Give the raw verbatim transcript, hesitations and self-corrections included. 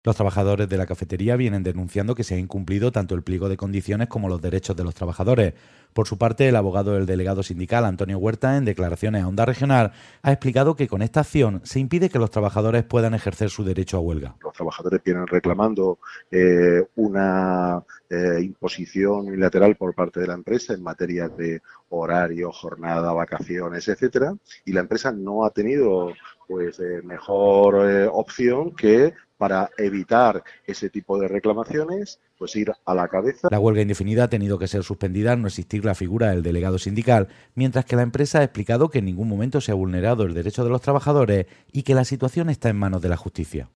Los trabajadores de la cafetería vienen denunciando que se ha incumplido tanto el pliego de condiciones como los derechos de los trabajadores. Por su parte, el abogado del delegado sindical, Antonio Huerta, en declaraciones a Onda Regional, ha explicado que con esta acción se impide que los trabajadores puedan ejercer su derecho a huelga. Los trabajadores vienen reclamando eh, una eh, imposición unilateral por parte de la empresa en materia de horario, jornada, vacaciones, etcétera, y la empresa no ha tenido pues eh, mejor eh, opción que para evitar ese tipo de reclamaciones, pues ir a la cabeza. La huelga indefinida ha tenido que ser suspendida al no existir la figura del delegado sindical, mientras que la empresa ha explicado que en ningún momento se ha vulnerado el derecho de los trabajadores y que la situación está en manos de la justicia.